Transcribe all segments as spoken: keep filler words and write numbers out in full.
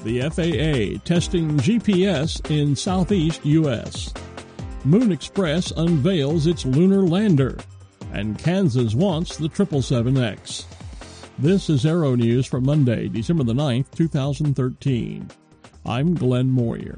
The F A A testing G P S in southeast U S Moon Express unveils its lunar lander, and Kansas wants the triple seven X. This is Aero News for Monday, December the ninth, two thousand thirteen. I'm Glenn Moyer.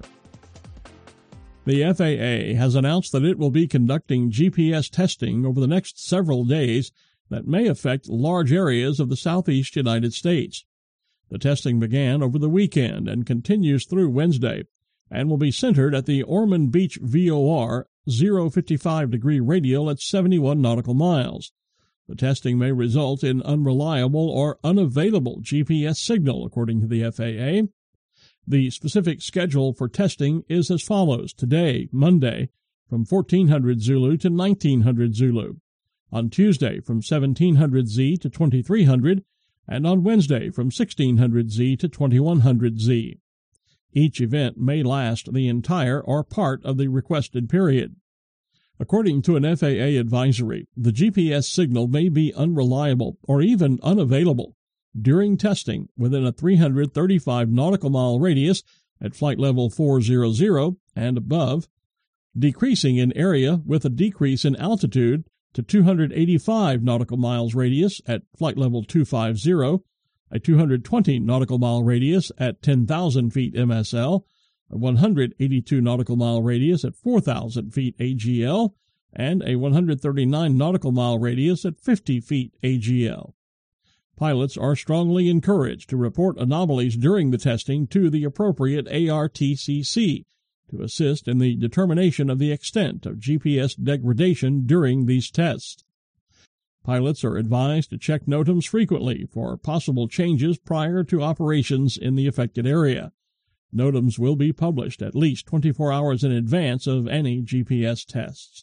The F A A has announced that it will be conducting G P S testing over the next several days that may affect large areas of the southeast United States. The testing began over the weekend and continues through Wednesday, and will be centered at the Ormond Beach V O R, zero fifty-five degree radial at seventy-one nautical miles. The testing may result in unreliable or unavailable G P S signal, according to the F A A. The specific schedule for testing is as follows. Today, Monday, from fourteen hundred Zulu to nineteen hundred Zulu. On Tuesday, from seventeen hundred Z to twenty-three hundred, and on Wednesday, from sixteen hundred Z to twenty-one hundred Z. Each event may last the entire or part of the requested period. According to an F A A advisory, the G P S signal may be unreliable or even unavailable during testing within a three hundred thirty-five nautical mile radius at flight level four hundred and above, decreasing in area with a decrease in altitude to two hundred eighty-five nautical miles radius at flight level two fifty, a two hundred twenty nautical mile radius at ten thousand feet M S L, a one hundred eighty-two nautical mile radius at four thousand feet A G L, and a one hundred thirty-nine nautical mile radius at fifty feet A G L. Pilots are strongly encouraged to report anomalies during the testing to the appropriate A R T C C to assist in the determination of the extent of G P S degradation during these tests. Pilots are advised to check NOTAMs frequently for possible changes prior to operations in the affected area. NOTAMs will be published at least twenty-four hours in advance of any G P S tests.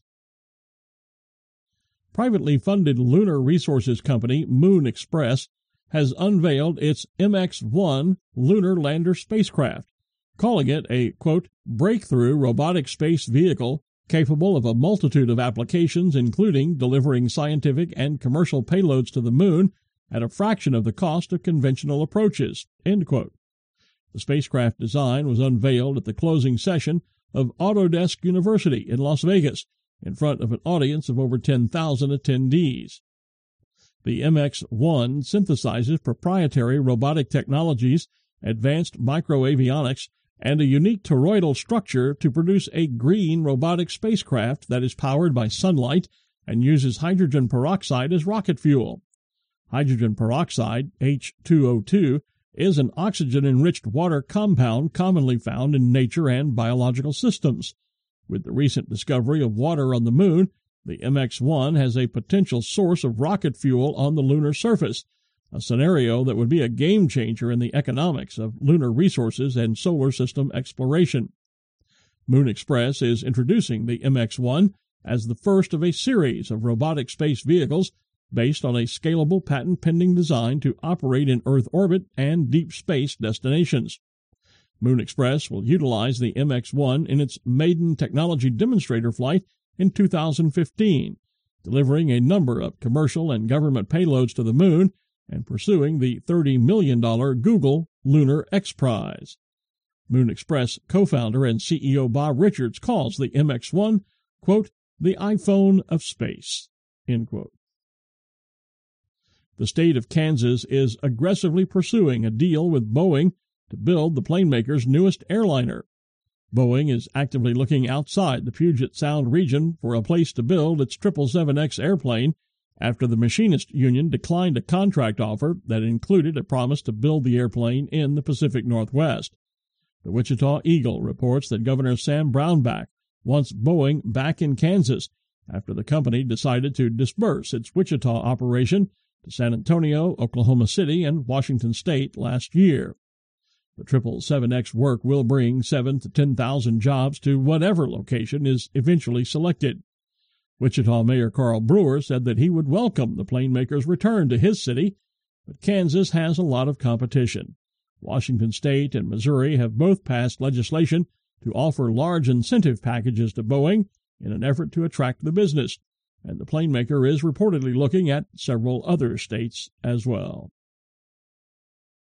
Privately funded lunar resources company Moon Express has unveiled its M X one lunar lander spacecraft, calling it a, quote, breakthrough robotic space vehicle capable of a multitude of applications, including delivering scientific and commercial payloads to the moon at a fraction of the cost of conventional approaches, end quote. The spacecraft design was unveiled at the closing session of Autodesk University in Las Vegas, in front of an audience of over ten thousand attendees. The M X one synthesizes proprietary robotic technologies, advanced microavionics, and a unique toroidal structure to produce a green robotic spacecraft that is powered by sunlight and uses hydrogen peroxide as rocket fuel. Hydrogen peroxide, H two O two, is an oxygen-enriched water compound commonly found in nature and biological systems. With the recent discovery of water on the moon, the M X one has a potential source of rocket fuel on the lunar surface, a scenario that would be a game-changer in the economics of lunar resources and solar system exploration. Moon Express is introducing the M X one as the first of a series of robotic space vehicles based on a scalable patent-pending design to operate in Earth orbit and deep space destinations. Moon Express will utilize the M X one in its maiden technology demonstrator flight in two thousand fifteen, delivering a number of commercial and government payloads to the moon and pursuing the thirty million dollars Google Lunar X Prize. Moon Express co-founder and C E O Bob Richards calls the M X one, quote, the iPhone of space, end quote. The state of Kansas is aggressively pursuing a deal with Boeing to build the plane maker's newest airliner. Boeing is actively looking outside the Puget Sound region for a place to build its triple seven X airplane after the machinist union declined a contract offer that included a promise to build the airplane in the Pacific Northwest. The Wichita Eagle reports that Governor Sam Brownback wants Boeing back in Kansas after the company decided to disperse its Wichita operation to San Antonio, Oklahoma City, and Washington State last year. The triple seven X work will bring seven to ten thousand jobs to whatever location is eventually selected. Wichita Mayor Carl Brewer said that he would welcome the plane maker's return to his city, but Kansas has a lot of competition. Washington State and Missouri have both passed legislation to offer large incentive packages to Boeing in an effort to attract the business, and the plane maker is reportedly looking at several other states as well.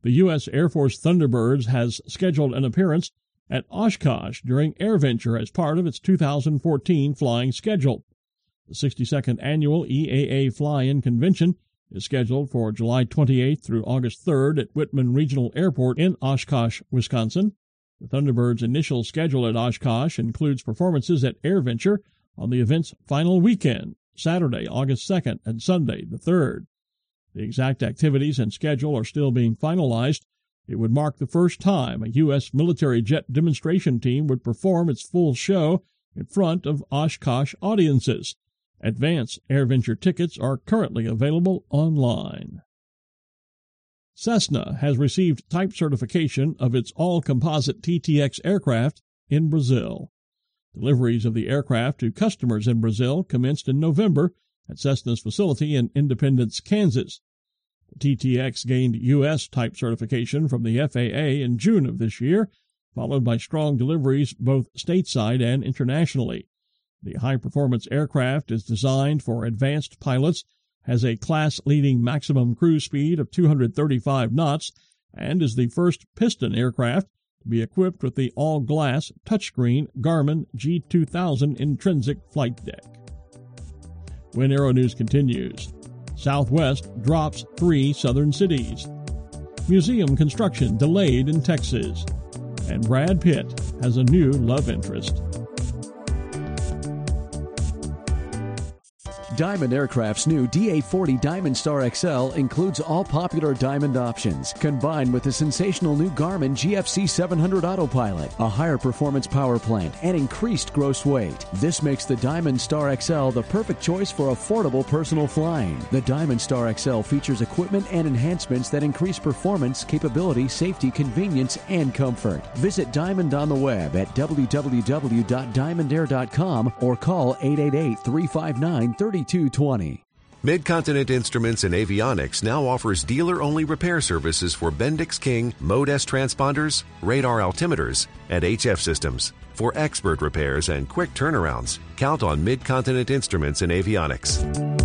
The U S Air Force Thunderbirds has scheduled an appearance at Oshkosh during AirVenture as part of its two thousand fourteen flying schedule. The sixty-second annual E A A Fly-In Convention is scheduled for July twenty-eighth through August third at Whitman Regional Airport in Oshkosh, Wisconsin. The Thunderbirds' initial schedule at Oshkosh includes performances at AirVenture on the event's final weekend, Saturday, August second, and Sunday, the third. The exact activities and schedule are still being finalized. It would mark the first time a U S military jet demonstration team would perform its full show in front of Oshkosh audiences. Advance AirVenture tickets are currently available online. Cessna has received type certification of its all-composite T T X aircraft in Brazil. Deliveries of the aircraft to customers in Brazil commenced in November at Cessna's facility in Independence, Kansas. The T T X gained U S type certification from the F A A in June of this year, followed by strong deliveries both stateside and internationally. The high-performance aircraft is designed for advanced pilots, has a class-leading maximum cruise speed of two hundred thirty-five knots, and is the first piston aircraft to be equipped with the all-glass touchscreen Garmin G two thousand intrinsic flight deck. When Aero News continues, Southwest drops three southern cities. Museum construction delayed in Texas. And Brad Pitt has a new love interest. Diamond Aircraft's new D A forty Diamond Star X L includes all popular Diamond options, combined with the sensational new Garmin G F C seven hundred Autopilot, a higher performance power plant, and increased gross weight. This makes the Diamond Star X L the perfect choice for affordable personal flying. The Diamond Star X L features equipment and enhancements that increase performance, capability, safety, convenience, and comfort. Visit Diamond on the web at w w w dot diamond air dot com or call eight eight eight, three five nine, three two two zero. Mid-Continent Instruments and Avionics now offers dealer-only repair services for Bendix King, Mode S transponders, radar altimeters, and H F systems. For expert repairs and quick turnarounds, count on Mid-Continent Instruments and Avionics.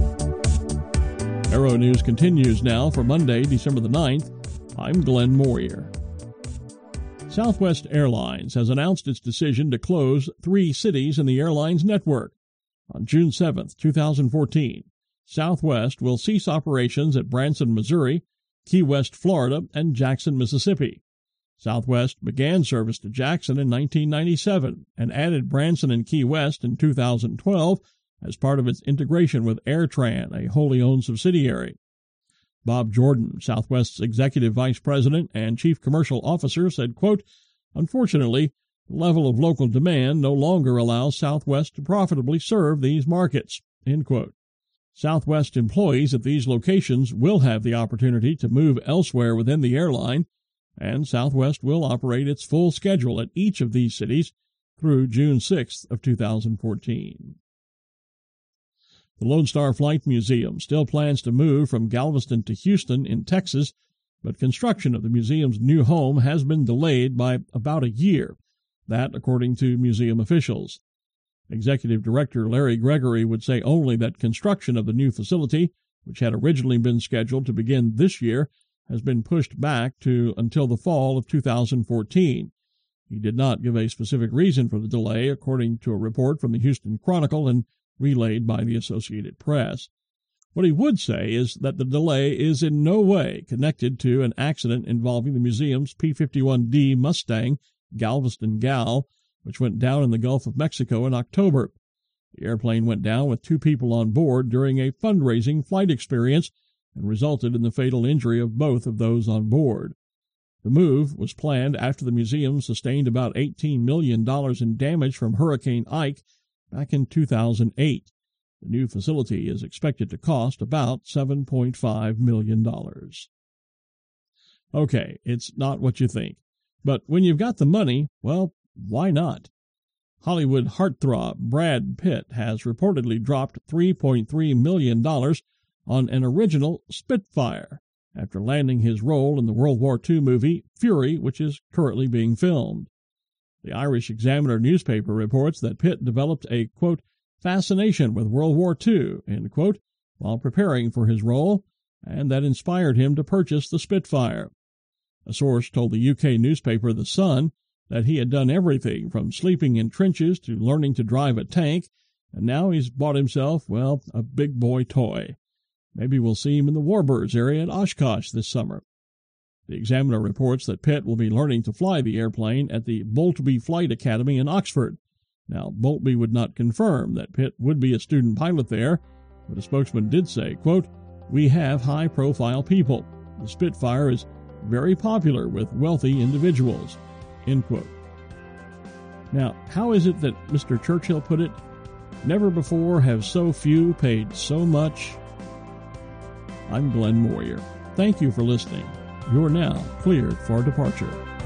Aero News continues now for Monday, December the ninth. I'm Glenn Moyer. Southwest Airlines has announced its decision to close three cities in the airline's network. On June seventh, two thousand fourteen, Southwest will cease operations at Branson, Missouri, Key West, Florida, and Jackson, Mississippi. Southwest began service to Jackson in nineteen ninety-seven and added Branson and Key West in two thousand twelve as part of its integration with AirTran, a wholly owned subsidiary. Bob Jordan, Southwest's executive vice president and chief commercial officer, said, quote, "Unfortunately, the level of local demand no longer allows Southwest to profitably serve these markets." End quote. Southwest employees at these locations will have the opportunity to move elsewhere within the airline, and Southwest will operate its full schedule at each of these cities through June sixth of two thousand fourteen. The Lone Star Flight Museum still plans to move from Galveston to Houston in Texas, but construction of the museum's new home has been delayed by about a year. That, according to museum officials. Executive Director Larry Gregory would say only that construction of the new facility, which had originally been scheduled to begin this year, has been pushed back to until the fall of two thousand fourteen. He did not give a specific reason for the delay, according to a report from the Houston Chronicle and relayed by the Associated Press. What he would say is that the delay is in no way connected to an accident involving the museum's P fifty-one D Mustang Galveston Gal, which went down in the Gulf of Mexico in October. The airplane went down with two people on board during a fundraising flight experience and resulted in the fatal injury of both of those on board. The move was planned after the museum sustained about eighteen million dollars in damage from Hurricane Ike back in two thousand eight. The new facility is expected to cost about seven point five million dollars. Okay, it's not what you think. But when you've got the money, well, why not? Hollywood heartthrob Brad Pitt has reportedly dropped three point three million dollars on an original Spitfire after landing his role in the World War Two movie Fury, which is currently being filmed. The Irish Examiner newspaper reports that Pitt developed a, quote, fascination with World War Two, end quote, while preparing for his role, and that inspired him to purchase the Spitfire. A source told the U K newspaper The Sun that he had done everything from sleeping in trenches to learning to drive a tank, and now he's bought himself, well, a big boy toy. Maybe we'll see him in the Warbirds area at Oshkosh this summer. The Examiner reports that Pitt will be learning to fly the airplane at the Boltby Flight Academy in Oxford. Now, Boltby would not confirm that Pitt would be a student pilot there, but a spokesman did say, quote, "We have high-profile people. The Spitfire is very popular with wealthy individuals," end quote. Now, how is it that Mister Churchill put it? Never before have so few paid so much. I'm Glenn Moyer. Thank you for listening. You're now cleared for departure.